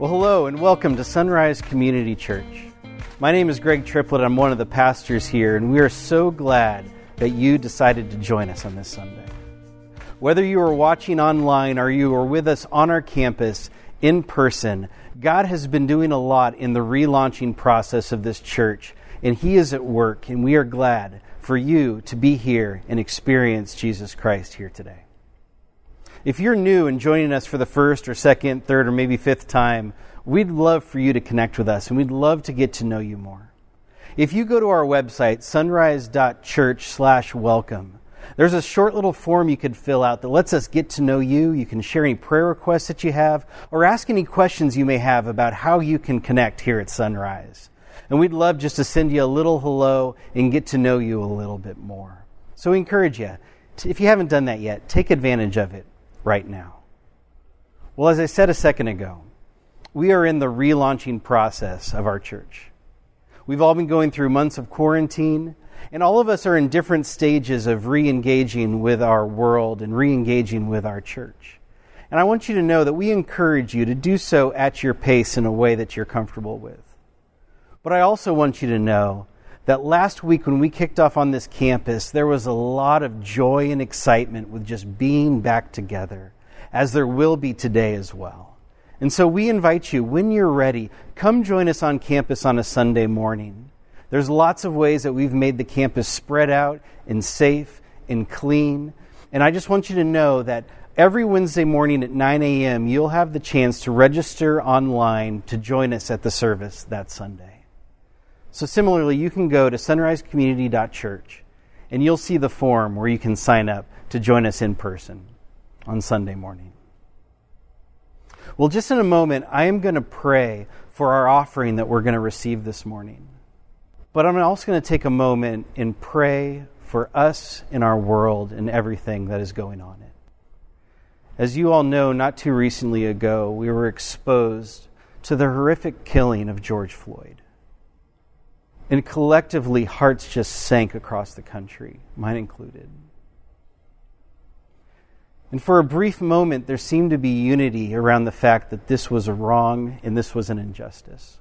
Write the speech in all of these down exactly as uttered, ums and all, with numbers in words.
Well, hello and welcome to Sunrise Community Church. My name is Greg Triplett. I'm one of the pastors here, and we are so glad that you decided to join us on this Sunday. Whether you are watching online or you are with us on our campus in person, God has been doing a lot in the relaunching process of this church, and He is at work, and we are glad for you to be here and experience Jesus Christ here today. If you're new and joining us for the first or second, third, or maybe fifth time, we'd love for you to connect with us, and we'd love to get to know you more. If you go to our website, sunrise dot church slash welcome, there's a short little form you could fill out that lets us get to know you. You can share any prayer requests that you have, or ask any questions you may have about how you can connect here at Sunrise. And we'd love just to send you a little hello and get to know you a little bit more. So we encourage you, to, if you haven't done that yet, take advantage of it right now. Well, as I said a second ago, we are in the relaunching process of our church. We've all been going through months of quarantine, and all of us are in different stages of re-engaging with our world and re-engaging with our church. And I want you to know that we encourage you to do so at your pace in a way that you're comfortable with. But I also want you to know that last week when we kicked off on this campus, there was a lot of joy and excitement with just being back together, as there will be today as well. And so we invite you, when you're ready, come join us on campus on a Sunday morning. There's lots of ways that we've made the campus spread out and safe and clean. And I just want you to know that every Wednesday morning at nine a.m., you'll have the chance to register online to join us at the service that Sunday. So similarly, you can go to sunrise community dot church and you'll see the form where you can sign up to join us in person on Sunday morning. Well, just in a moment, I am going to pray for our offering that we're going to receive this morning. But I'm also going to take a moment and pray for us in our world and everything that is going on in it. As you all know, not too recently ago, we were exposed to the horrific killing of George Floyd. And collectively, hearts just sank across the country, mine included. And for a brief moment, there seemed to be unity around the fact that this was a wrong and this was an injustice.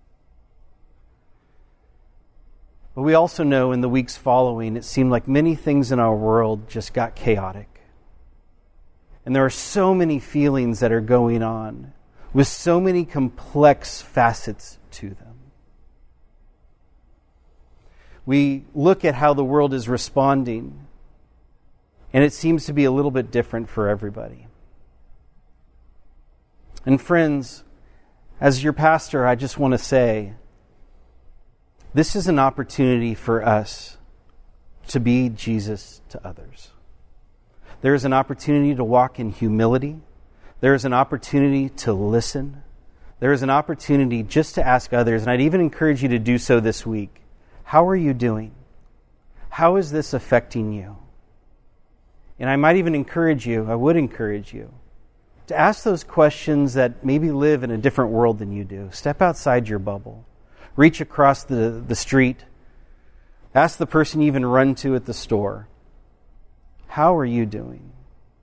But we also know in the weeks following, it seemed like many things in our world just got chaotic. And there are so many feelings that are going on with so many complex facets to them. We look at how the world is responding, and it seems to be a little bit different for everybody. And friends, as your pastor, I just want to say, this is an opportunity for us to be Jesus to others. There is an opportunity to walk in humility. There is an opportunity to listen. There is an opportunity just to ask others, and I'd even encourage you to do so this week. How are you doing? How is this affecting you? And I might even encourage you, I would encourage you, to ask those questions that maybe live in a different world than you do. Step outside your bubble. Reach across the, the street. Ask the person you even run to at the store. How are you doing?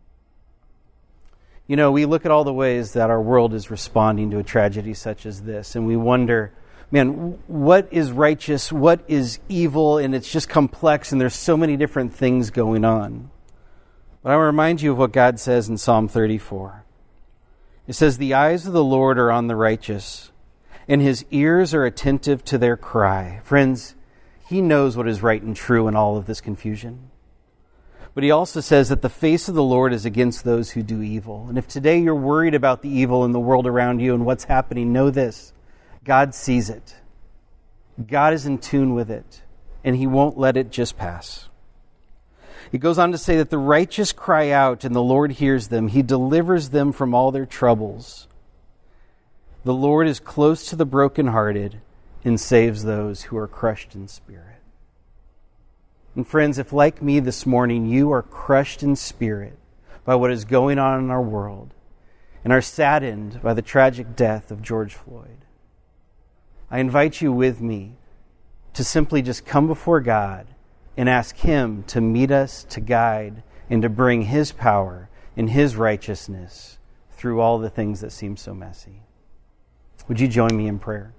You know, we look at all the ways that our world is responding to a tragedy such as this, and we wonder, man, what is righteous? What is evil? And it's just complex, and there's so many different things going on. But I want to remind you of what God says in Psalm thirty-four. It says, "The eyes of the Lord are on the righteous, and His ears are attentive to their cry." Friends, He knows what is right and true in all of this confusion. But He also says that the face of the Lord is against those who do evil. And if today you're worried about the evil in the world around you and what's happening, know this. God sees it. God is in tune with it, and He won't let it just pass. He goes on to say that the righteous cry out, and the Lord hears them. He delivers them from all their troubles. The Lord is close to the brokenhearted and saves those who are crushed in spirit. And friends, if like me this morning, you are crushed in spirit by what is going on in our world and are saddened by the tragic death of George Floyd, I invite you with me to simply just come before God and ask Him to meet us, to guide, and to bring His power and His righteousness through all the things that seem so messy. Would you join me in prayer?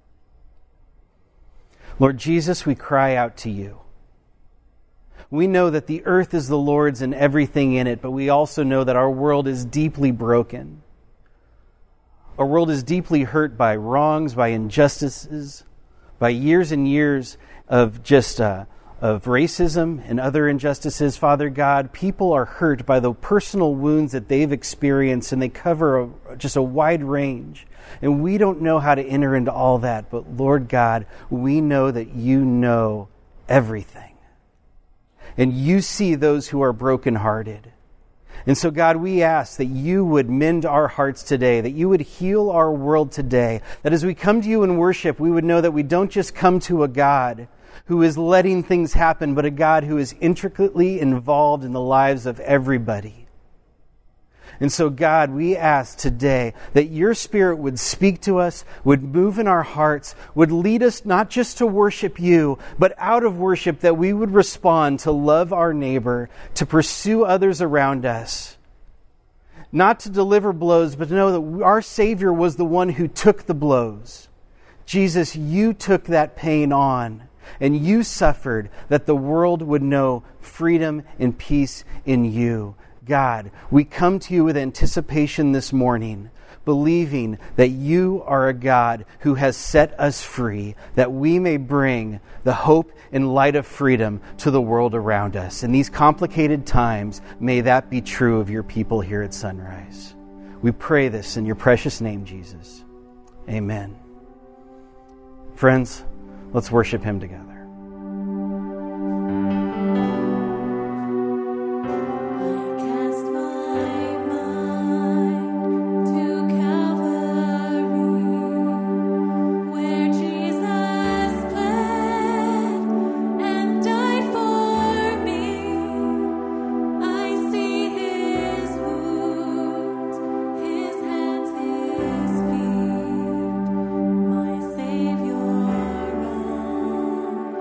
Lord Jesus, we cry out to you. We know that the earth is the Lord's and everything in it, but we also know that our world is deeply broken. Our world is deeply hurt by wrongs, by injustices, by years and years of just uh, of racism and other injustices. Father God, people are hurt by the personal wounds that they've experienced, and they cover a, just a wide range. And we don't know how to enter into all that, but Lord God, we know that you know everything. And you see those who are brokenhearted. And so, God, we ask that you would mend our hearts today, that you would heal our world today, that as we come to you in worship, we would know that we don't just come to a God who is letting things happen, but a God who is intricately involved in the lives of everybody. And so, God, we ask today that your Spirit would speak to us, would move in our hearts, would lead us not just to worship you, but out of worship that we would respond to love our neighbor, to pursue others around us. Not to deliver blows, but to know that our Savior was the one who took the blows. Jesus, you took that pain on, and you suffered that the world would know freedom and peace in you. God, we come to you with anticipation this morning, believing that you are a God who has set us free, that we may bring the hope and light of freedom to the world around us. In these complicated times, may that be true of your people here at Sunrise. We pray this in your precious name, Jesus. Amen. Friends, let's worship him together. Savior on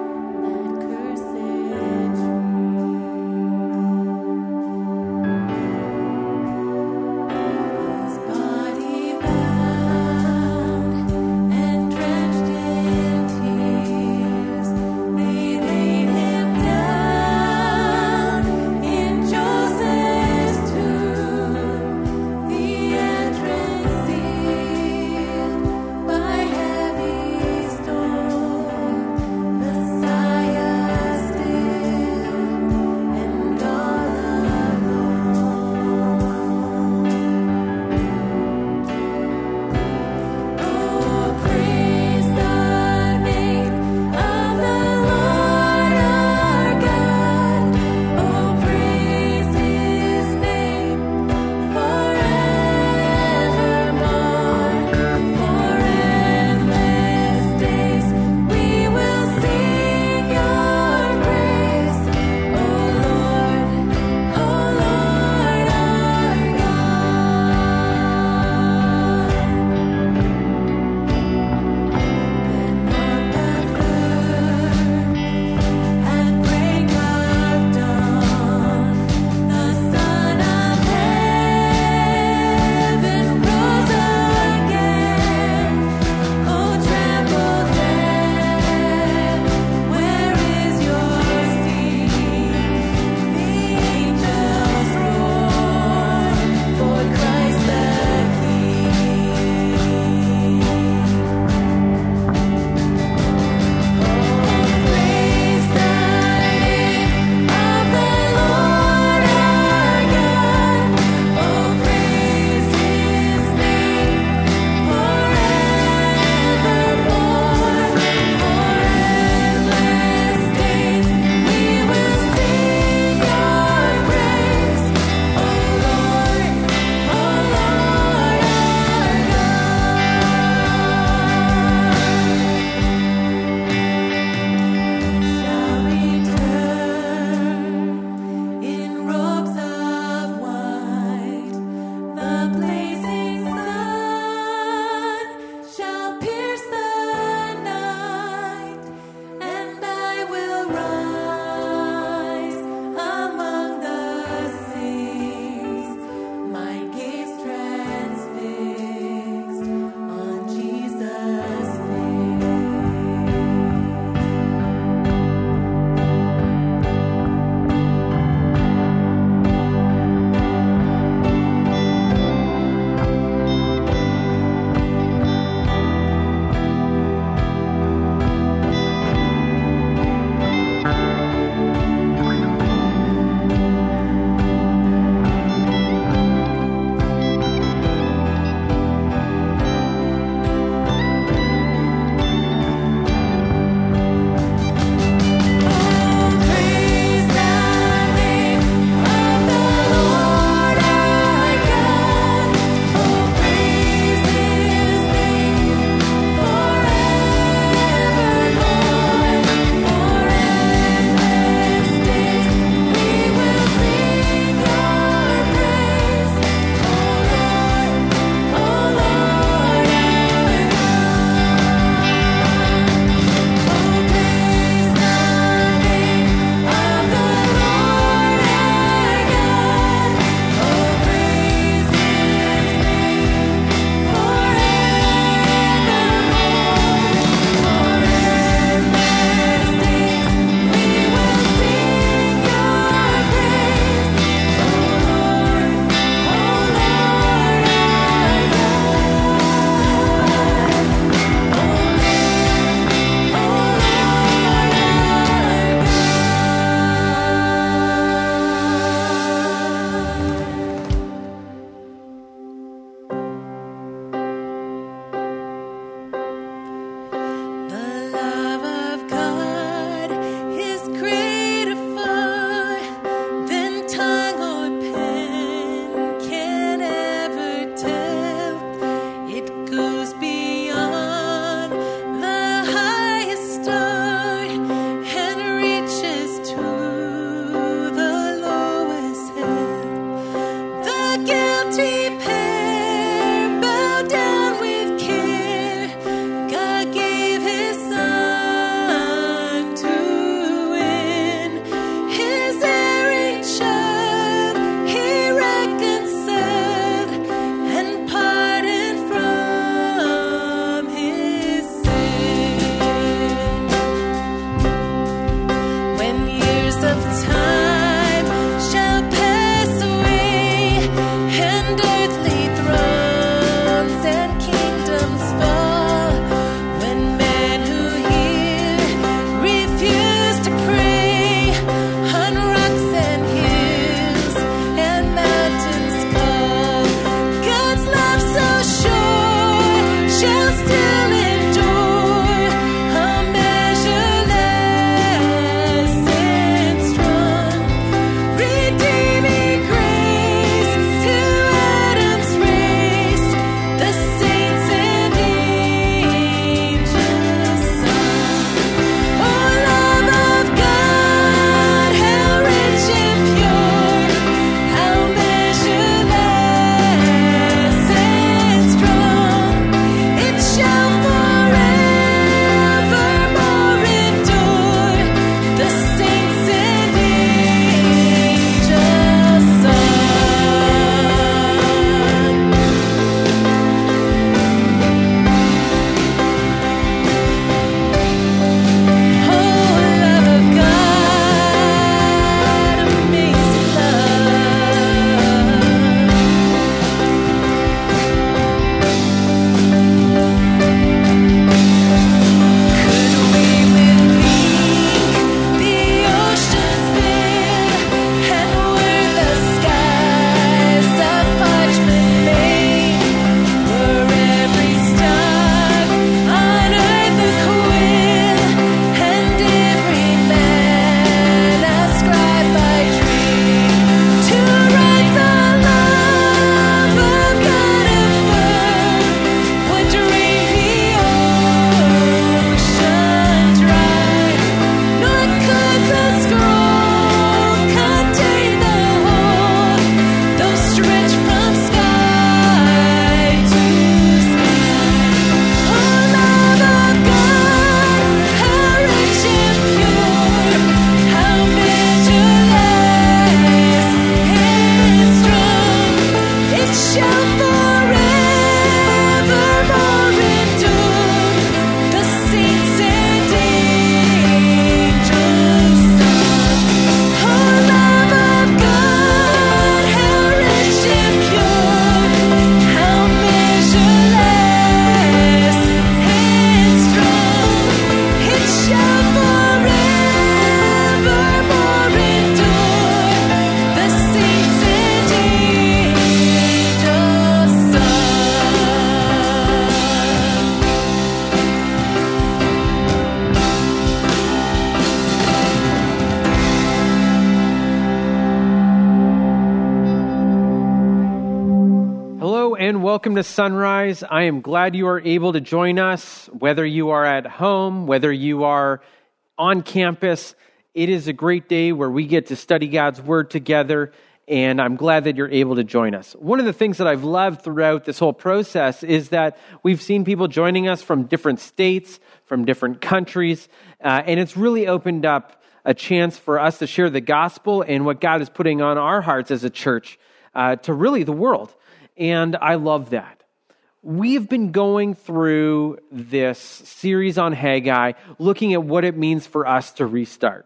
Welcome to Sunrise. I am glad you are able to join us, whether you are at home, whether you are on campus. It is a great day where we get to study God's Word together, and I'm glad that you're able to join us. One of the things that I've loved throughout this whole process is that we've seen people joining us from different states, from different countries, uh, and it's really opened up a chance for us to share the gospel and what God is putting on our hearts as a church uh, to really the world. And I love that. We've been going through this series on Haggai, looking at what it means for us to restart.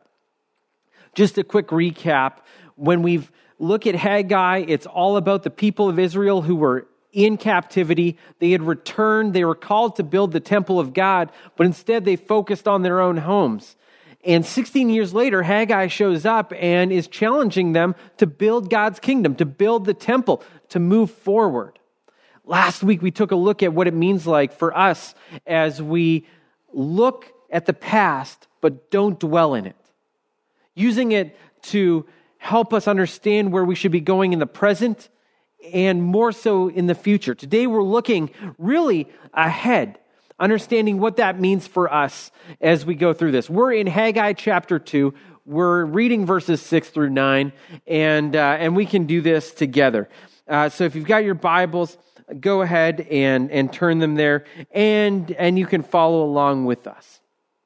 Just a quick recap. When we look at Haggai, it's all about the people of Israel who were in captivity. They had returned. They were called to build the temple of God, but instead they focused on their own homes. And sixteen years later, Haggai shows up and is challenging them to build God's kingdom, to build the temple, to move forward. Last week, we took a look at what it means like for us as we look at the past, but don't dwell in it. Using it to help us understand where we should be going in the present and more so in the future. Today, we're looking really ahead, understanding what that means for us as we go through this. We're in Haggai chapter two. We're reading verses six through nine, and uh, and we can do this together. Uh, so if you've got your Bibles, go ahead and, and turn them there, and, and you can follow along with us.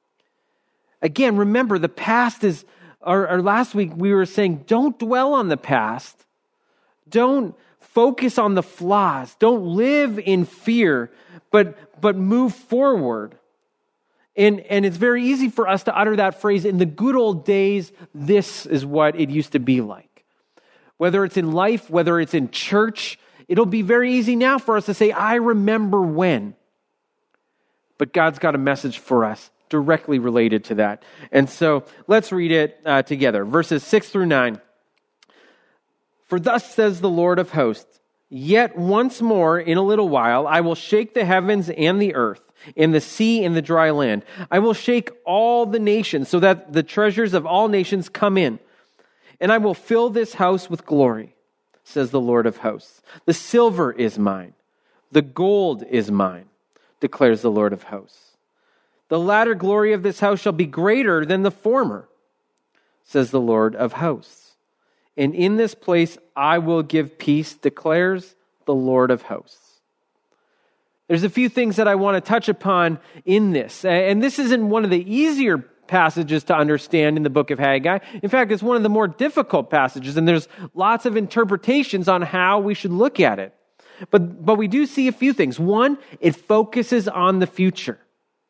Again, remember, the past is, or, or last week we were saying, don't dwell on the past. Don't focus on the flaws. Don't live in fear, but but move forward. And, and it's very easy for us to utter that phrase, in the good old days, this is what it used to be like. Whether it's in life, whether it's in church, it'll be very easy now for us to say, I remember when. But God's got a message for us directly related to that. And so let's read it uh, together. Verses six through nine. For thus says the Lord of hosts, yet once more in a little while I will shake the heavens and the earth, and the sea and the dry land. I will shake all the nations so that the treasures of all nations come in. And I will fill this house with glory, says the Lord of hosts. The silver is mine. The gold is mine, declares the Lord of hosts. The latter glory of this house shall be greater than the former, says the Lord of hosts. And in this place I will give peace, declares the Lord of hosts. There's a few things that I want to touch upon in this. And this isn't one of the easier passages to understand in the book of Haggai. In fact, it's one of the more difficult passages, and there's lots of interpretations on how we should look at it. But, but we do see a few things. One, it focuses on the future.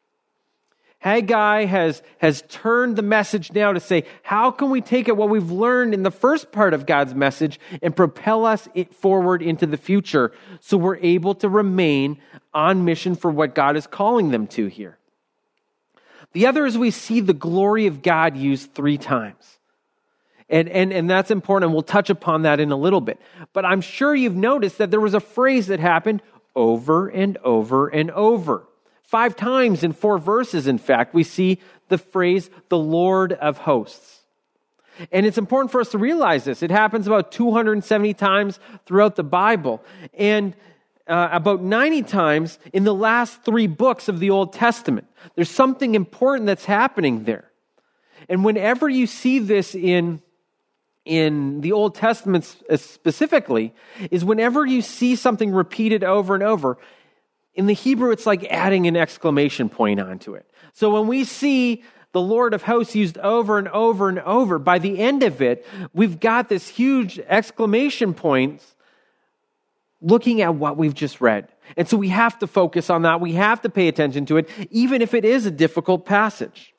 Haggai has, has turned the message now to say, how can we take it what we've learned in the first part of God's message and propel us it forward into the future so we're able to remain on mission for what God is calling them to here. The other is we see the glory of God used three times. And, and, and that's important, and we'll touch upon that in a little bit. But I'm sure you've noticed that there was a phrase that happened over and over and over. Five times in four verses, in fact, we see the phrase, the Lord of hosts. And it's important for us to realize this. It happens about two hundred seventy times throughout the Bible. And Uh, about ninety times in the last three books of the Old Testament. There's something important that's happening there. And whenever you see this in, in the Old Testament specifically, is whenever you see something repeated over and over, in the Hebrew, it's like adding an exclamation point onto it. So when we see the Lord of hosts used over and over and over, by the end of it, we've got this huge exclamation point looking at what we've just read. And so we have to focus on that. We have to pay attention to it, even if it is a difficult passage.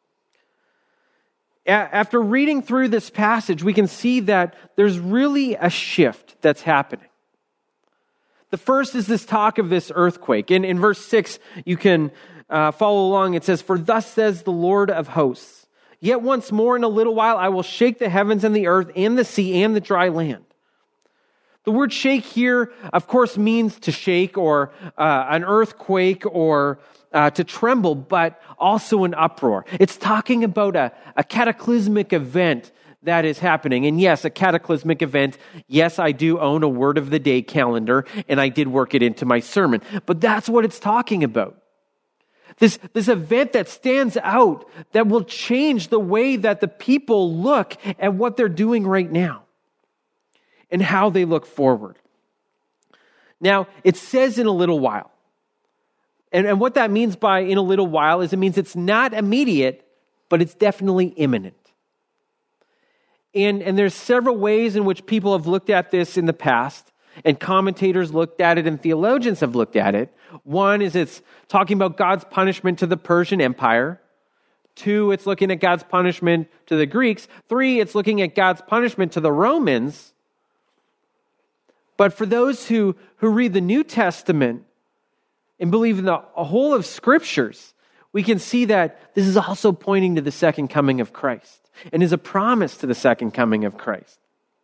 After reading through this passage, we can see that there's really a shift that's happening. The first is this talk of this earthquake. In, in verse six, you can uh, follow along. It says, "For thus says the Lord of hosts, yet once more in a little while I will shake the heavens and the earth and the sea and the dry land." The word shake here, of course, means to shake or uh, an earthquake or uh, to tremble, but also an uproar. It's talking about a, a cataclysmic event that is happening. And yes, a cataclysmic event. Yes, I do own a Word of the Day calendar, and I did work it into my sermon. But that's what it's talking about. This, this event that stands out, that will change the way that the people look at what they're doing right now and how they look forward. Now, it says in a little while. And, and what that means by in a little while is it means it's not immediate, but it's definitely imminent. And, and there's several ways in which people have looked at this in the past, and commentators looked at it and theologians have looked at it. One is it's talking about God's punishment to the Persian Empire. Two, it's looking at God's punishment to the Greeks. Three, it's looking at God's punishment to the Romans. But for those who, who read the New Testament and believe in the whole of Scriptures, we can see that this is also pointing to the second coming of Christ and is a promise to the second coming of Christ.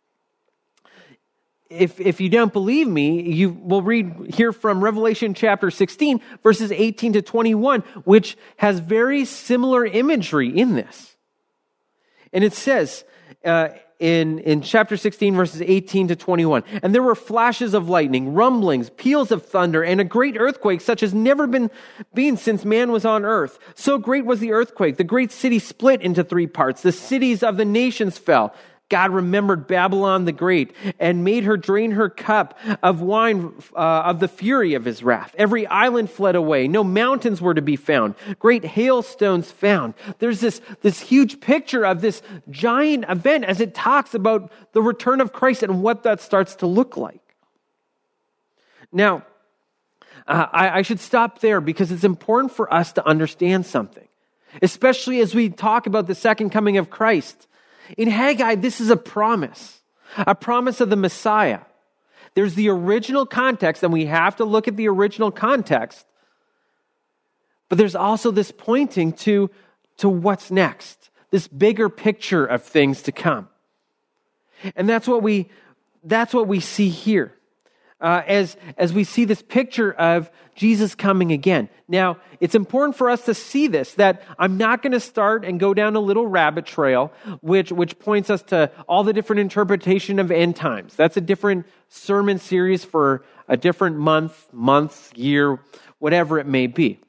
If, if you don't believe me, you will read here from Revelation chapter sixteen, verses eighteen to twenty-one, which has very similar imagery in this. And it says uh, in, in chapter sixteen, verses eighteen to twenty-one, "And there were flashes of lightning, rumblings, peals of thunder, and a great earthquake such as never been, been since man was on earth. So great was the earthquake, the great city split into three parts. The cities of the nations fell. God remembered Babylon the Great and made her drain her cup of wine uh, of the fury of his wrath. Every island fled away. No mountains were to be found. Great hailstones found." There's this, this huge picture of this giant event as it talks about the return of Christ and what that starts to look like. Now, uh, I, I should stop there because it's important for us to understand something, especially as we talk about the second coming of Christ. In Haggai, this is a promise, a promise of the Messiah. There's the original context, and we have to look at the original context. But there's also this pointing to, to what's next, this bigger picture of things to come. And that's what we, that's what we see here. Uh, as, as we see this picture of Jesus coming again. Now, it's important for us to see this, that I'm not going to start and go down a little rabbit trail, which, which points us to all the different interpretation of end times. That's a different sermon series for a different month, month, year, whatever it may be.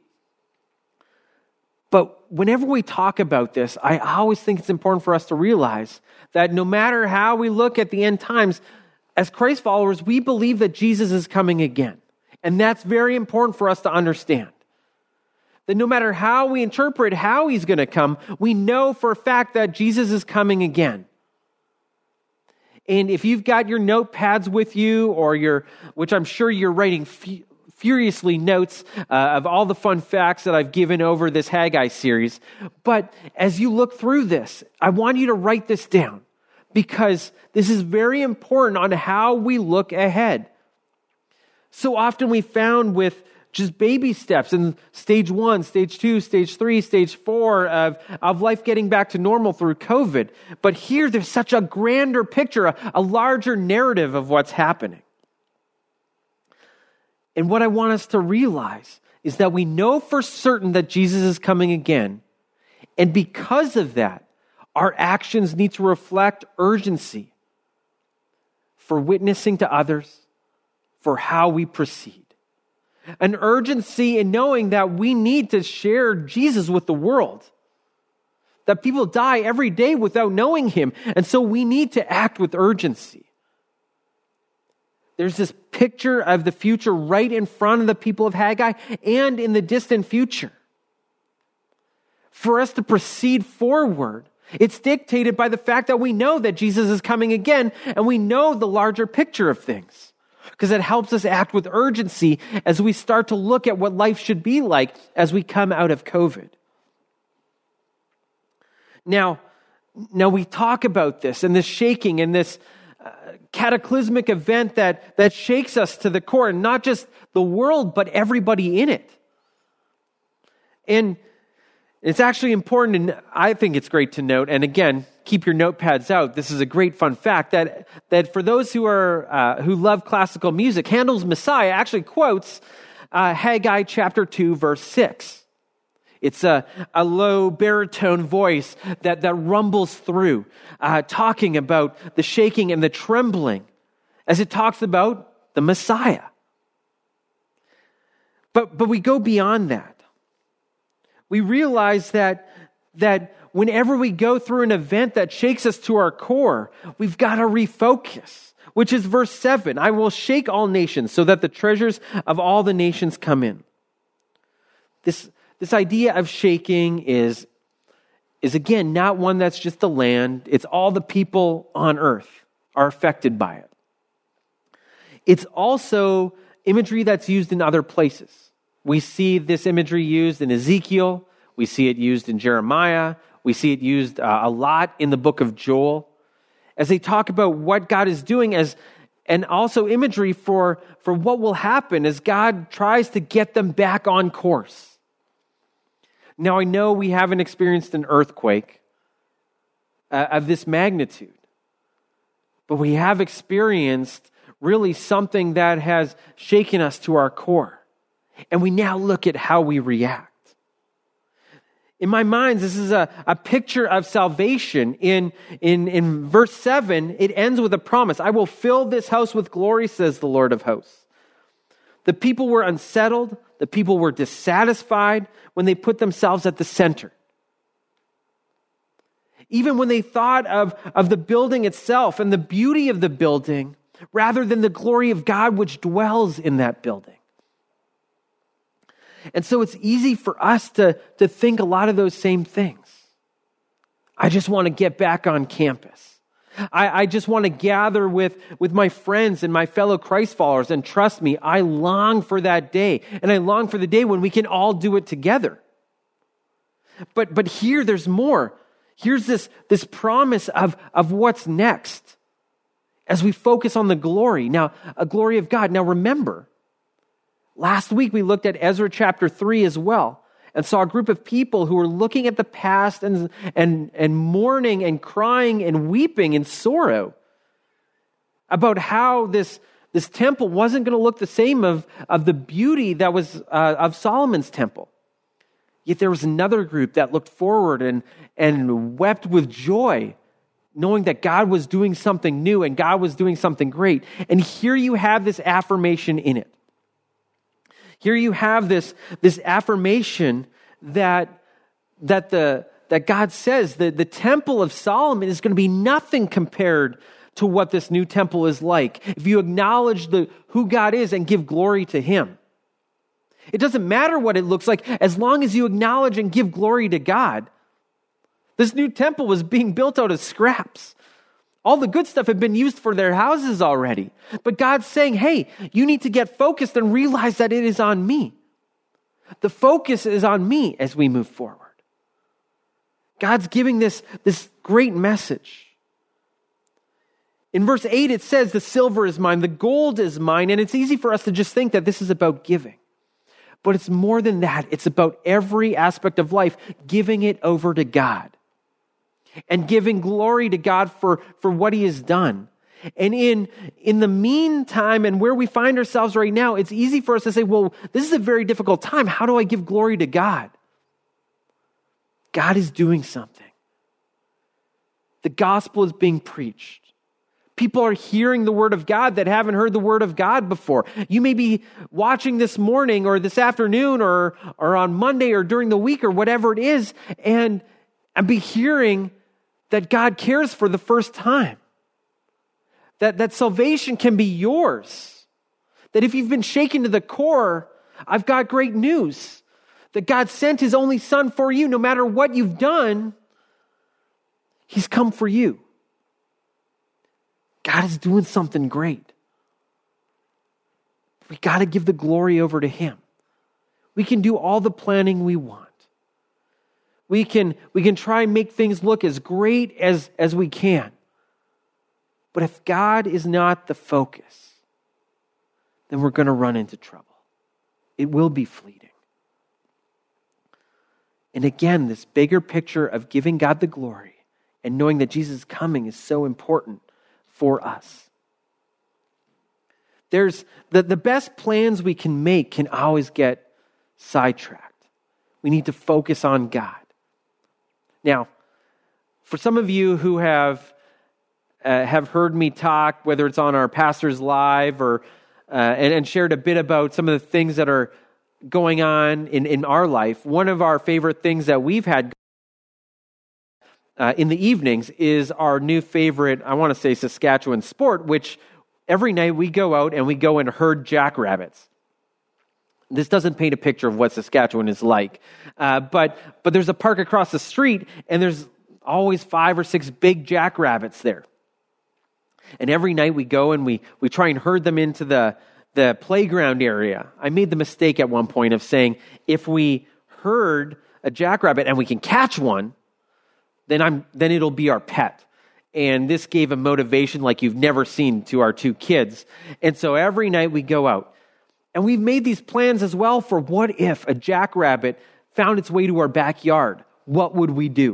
But whenever we talk about this, I always think it's important for us to realize that no matter how we look at the end times, as Christ followers, we believe that Jesus is coming again. And that's very important for us to understand. That no matter how we interpret how he's going to come, we know for a fact that Jesus is coming again. And if you've got your notepads with you, or your, which I'm sure you're writing f- furiously notes uh, of all the fun facts that I've given over this Haggai series. But as you look through this, I want you to write this down, because this is very important on how we look ahead. So often we found with just baby steps in stage one, stage two, stage three, stage four of, of life getting back to normal through COVID. But here there's such a grander picture, a, a larger narrative of what's happening. And what I want us to realize is that we know for certain that Jesus is coming again. And because of that, our actions need to reflect urgency for witnessing to others, for how we proceed. An urgency in knowing that we need to share Jesus with the world. That people die every day without knowing him, and so we need to act with urgency. There's this picture of the future right in front of the people of Haggai and in the distant future. For us to proceed forward, it's dictated by the fact that we know that Jesus is coming again, and we know the larger picture of things. because it helps us act with urgency as we start to look at what life should be like as we come out of COVID. Now, now we talk about this and this shaking and this uh, cataclysmic event that, that shakes us to the core, and not just the world, but everybody in it. And it's actually important, and I think it's great to note, and again, keep your notepads out. This is a great fun fact that that for those who are uh, who love classical music, Handel's Messiah actually quotes uh, Haggai chapter two, verse six. It's a, a low baritone voice that, that rumbles through, uh, talking about the shaking and the trembling as it talks about the Messiah. But but we go beyond that. We realize that, that whenever we go through an event that shakes us to our core, we've got to refocus, which is verse seven. I will shake all nations so that the treasures of all the nations come in. This, this idea of shaking is, is, again, not one that's just the land. It's all the people on earth are affected by it. It's also imagery that's used in other places. We see this imagery used in Ezekiel. We see it used in Jeremiah. We see it used uh, a lot in the book of Joel as they talk about what God is doing, as and also imagery for, for what will happen as God tries to get them back on course. Now, I know we haven't experienced an earthquake uh, of this magnitude, but we have experienced really something that has shaken us to our core. And we now look at how we react. In my mind, this is a, a picture of salvation. In, in, in verse seven, it ends with a promise. I will fill this house with glory, says the Lord of hosts. The people were unsettled. The people were dissatisfied when they put themselves at the center. Even when they thought of, of the building itself and the beauty of the building, rather than the glory of God which dwells in that building. And so it's easy for us to, to think a lot of those same things. I just want to get back on campus. I, I just want to gather with, with my friends and my fellow Christ followers. And trust me, I long for that day. And I long for the day when we can all do it together. But, but here there's more. Here's this, this promise of, of what's next as we focus on the glory. Now, a glory of God. Now remember, last week we looked at Ezra chapter three as well and saw a group of people who were looking at the past and, and, and mourning and crying and weeping in sorrow about how this, this temple wasn't going to look the same of, of the beauty that was uh, of Solomon's temple. Yet there was another group that looked forward and, and wept with joy, knowing that God was doing something new and God was doing something great. And here you have this affirmation in it. Here you have this, this affirmation that, that, the, that God says that the temple of Solomon is going to be nothing compared to what this new temple is like. If you acknowledge the, who God is and give glory to Him. It doesn't matter what it looks like as long as you acknowledge and give glory to God. This new temple was being built out of scraps. All the good stuff had been used for their houses already. But God's saying, hey, you need to get focused and realize that it is on me. The focus is on me as we move forward. God's giving this, this great message. In verse eight, it says, the silver is mine, the gold is mine. And it's easy for us to just think that this is about giving. But it's more than that. It's about every aspect of life, giving it over to God. And giving glory to God for, for what He has done. And in, in the meantime, and where we find ourselves right now, it's easy for us to say, well, this is a very difficult time. How do I give glory to God? God is doing something. The gospel is being preached. People are hearing the word of God that haven't heard the word of God before. You may be watching this morning or this afternoon or, or on Monday or during the week or whatever it is, and, and be hearing that God cares for the first time. That, that salvation can be yours. That if you've been shaken to the core, I've got great news. That God sent His only Son for you. No matter what you've done, He's come for you. God is doing something great. we got to give the glory over to him. We can do all the planning we want. We can, we can try and make things look as great as, as we can. But if God is not the focus, then we're going to run into trouble. It will be fleeting. And again, this bigger picture of giving God the glory and knowing that Jesus is coming is so important for us. There's the, the best plans we can make can always get sidetracked. We need to focus on God. Now, for some of you who have uh, have heard me talk, whether it's on our Pastors Live or uh, and, and shared a bit about some of the things that are going on in, in our life, one of our favorite things that we've had uh, in the evenings is our new favorite, I want to say Saskatchewan sport, which every night we go out and we go and herd jackrabbits. This doesn't paint a picture of what Saskatchewan is like, uh, but but there's a park across the street, and there's always five or six big jackrabbits there. And every night we go and we we try and herd them into the the playground area. I made the mistake at one point of saying if we herd a jackrabbit and we can catch one, then I'm then it'll be our pet. And this gave a motivation like you've never seen to our two kids. And so every night we go out. And we've made these plans as well for what if a jackrabbit found its way to our backyard? What would we do?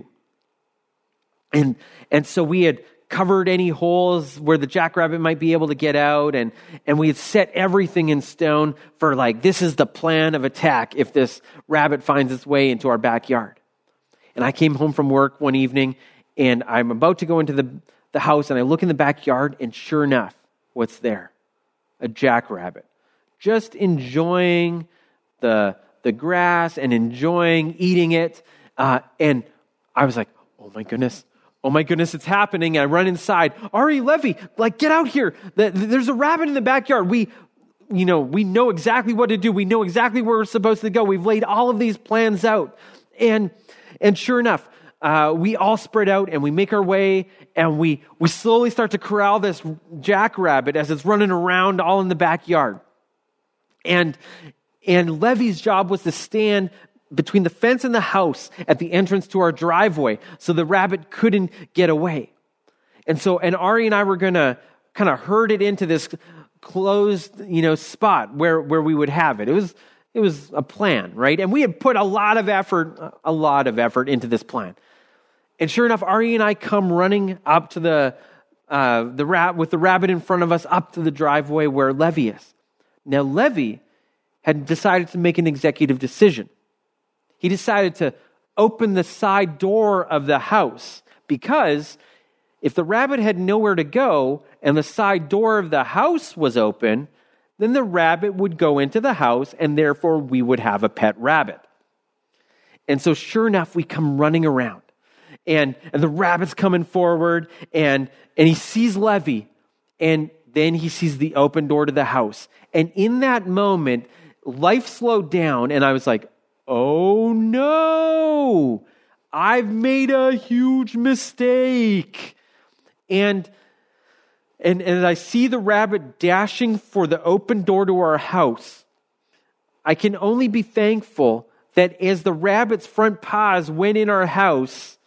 And and so we had covered any holes where the jackrabbit might be able to get out, and, and we had set everything in stone for like, this is the plan of attack if this rabbit finds its way into our backyard. And I came home from work one evening, and I'm about to go into the, the house, and I look in the backyard, and sure enough, what's there? A jackrabbit. Just enjoying the the grass and enjoying eating it. Uh, and I was like, oh my goodness, oh my goodness, it's happening. And I run inside. Ari, Levy, like, get out here. There's a rabbit in the backyard. We, you know, we know exactly what to do. We know exactly where we're supposed to go. We've laid all of these plans out. And and sure enough, uh, we all spread out and we make our way, and we we slowly start to corral this jackrabbit as it's running around all in the backyard. And and Levy's job was to stand between the fence and the house at the entrance to our driveway so the rabbit couldn't get away. And so, and Ari and I were going to kind of herd it into this closed, you know, spot where, where we would have it. It was, it was a plan, right? And we had put a lot of effort, a lot of effort into this plan. And sure enough, Ari and I come running up to the, uh, the rat with the rabbit in front of us up to the driveway where Levy is. Now, Levy had decided to make an executive decision. He decided to open the side door of the house because if the rabbit had nowhere to go and the side door of the house was open, then the rabbit would go into the house and therefore we would have a pet rabbit. And so sure enough, we come running around and, and the rabbit's coming forward and, and he sees Levy, and then he sees the open door to the house. And in that moment, life slowed down and I was like, oh no, I've made a huge mistake. And, and, and as I see the rabbit dashing for the open door to our house, I can only be thankful that as the rabbit's front paws went in our house,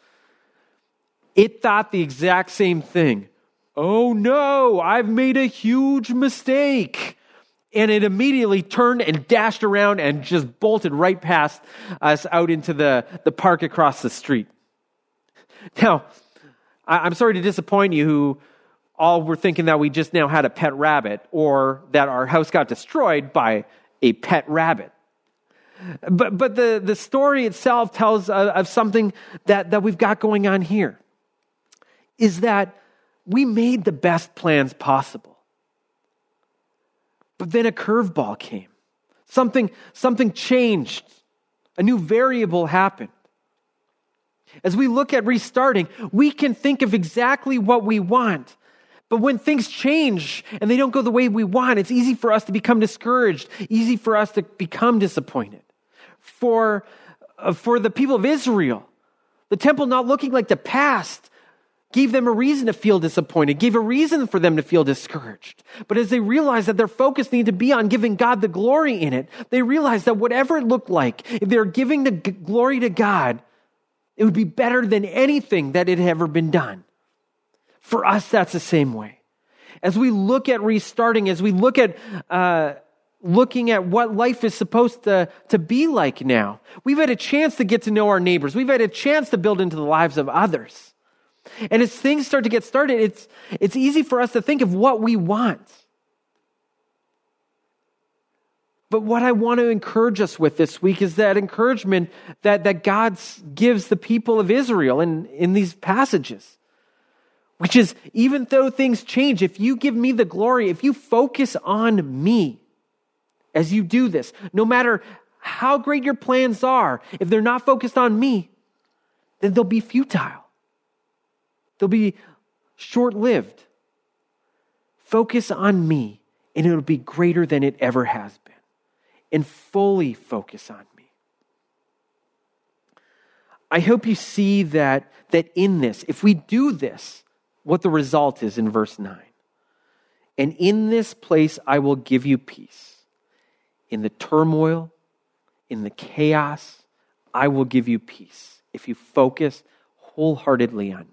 it thought the exact same thing. Oh no, I've made a huge mistake. And it immediately turned and dashed around and just bolted right past us out into the, the park across the street. Now, I'm sorry to disappoint you who all were thinking that we just now had a pet rabbit or that our house got destroyed by a pet rabbit. But but the, the story itself tells uh, of something that, that we've got going on here. Is that we made the best plans possible. But then a curveball came. Something, something changed. A new variable happened. As we look at restarting, we can think of exactly what we want. But when things change and they don't go the way we want, it's easy for us to become discouraged, easy for us to become disappointed. For, uh, for the people of Israel, the temple not looking like the past, gave them a reason to feel disappointed, gave a reason for them to feel discouraged. But as they realized that their focus needed to be on giving God the glory in it, they realized that whatever it looked like, if they were giving the g- glory to God, it would be better than anything that had ever been done. For us, that's the same way. As we look at restarting, as we look at uh, looking at what life is supposed to, to be like now, we've had a chance to get to know our neighbors. We've had a chance to build into the lives of others. And as things start to get started, it's, it's easy for us to think of what we want. But what I want to encourage us with this week is that encouragement that, that God gives the people of Israel in, in these passages. Which is, even though things change, if you give me the glory, if you focus on me as you do this, no matter how great your plans are, if they're not focused on me, then they'll be futile. They'll be short-lived. Focus on me, and it'll be greater than it ever has been. And fully focus on me. I hope you see that, that in this, if we do this, what the result is in verse nine. And in this place I will give you peace. In the turmoil, in the chaos, I will give you peace if you focus wholeheartedly on me.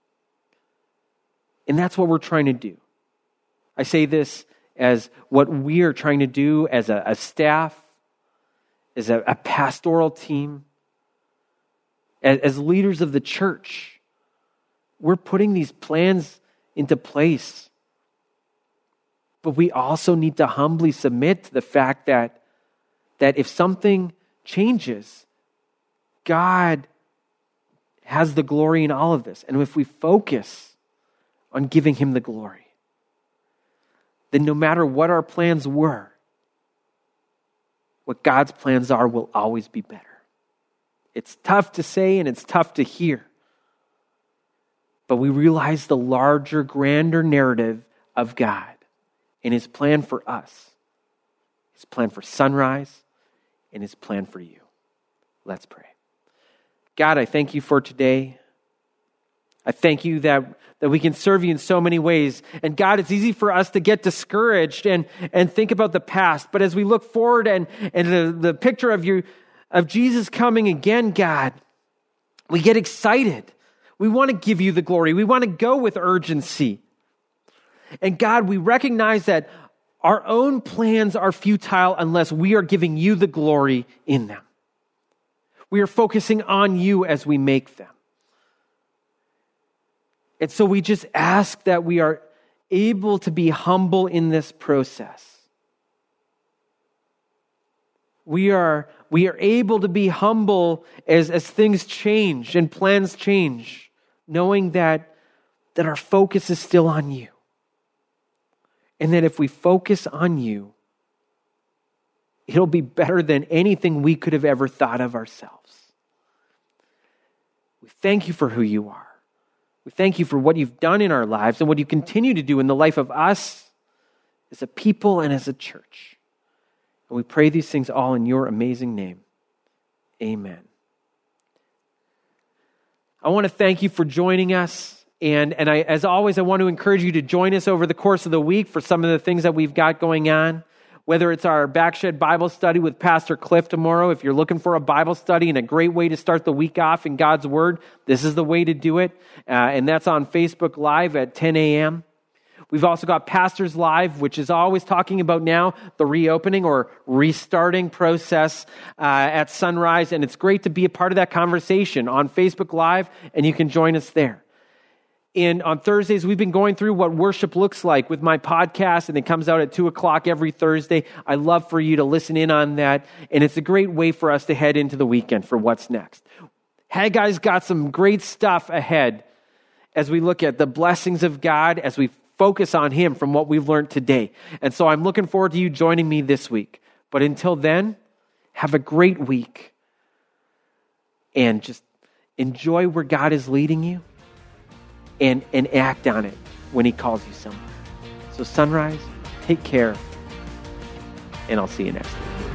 And that's what we're trying to do. I say this as what we are trying to do as a, a staff, as a, a pastoral team, as, as leaders of the church. We're putting these plans into place. But we also need to humbly submit to the fact that, that if something changes, God has the glory in all of this. And if we focus on giving him the glory, then no matter what our plans were, what God's plans are will always be better. It's tough to say and it's tough to hear. But we realize the larger, grander narrative of God and his plan for us, his plan for Sunrise, and his plan for you. Let's pray. God, I thank you for today. I thank you that, that we can serve you in so many ways. And God, it's easy for us to get discouraged and, and think about the past. But as we look forward and, and the, the picture of you, of Jesus coming again, God, we get excited. We want to give you the glory. We want to go with urgency. And God, we recognize that our own plans are futile unless we are giving you the glory in them. We are focusing on you as we make them. And so we just ask that we are able to be humble in this process. We are, we are able to be humble as, as things change and plans change, knowing that, that our focus is still on you. And that if we focus on you, it'll be better than anything we could have ever thought of ourselves. We thank you for who you are. We thank you for what you've done in our lives and what you continue to do in the life of us as a people and as a church. And we pray these things all in your amazing name. Amen. I want to thank you for joining us. And, and I, as always, I want to encourage you to join us over the course of the week for some of the things that we've got going on. Whether it's our Backshed Bible study with Pastor Cliff tomorrow, if you're looking for a Bible study and a great way to start the week off in God's Word, this is the way to do it. Uh, and that's on Facebook Live at ten a.m. We've also got Pastors Live, which is always talking about now the reopening or restarting process uh, at Sunrise. And it's great to be a part of that conversation on Facebook Live, and you can join us there. And on Thursdays, we've been going through what worship looks like with my podcast, and it comes out at two o'clock every Thursday. I love for you to listen in on that, and it's a great way for us to head into the weekend for what's next. Hey, guys, got some great stuff ahead as we look at the blessings of God, as we focus on Him from what we've learned today. And so I'm looking forward to you joining me this week. But until then, have a great week, and just enjoy where God is leading you. And, and act on it when He calls you somewhere. So Sunrise, take care, and I'll see you next week.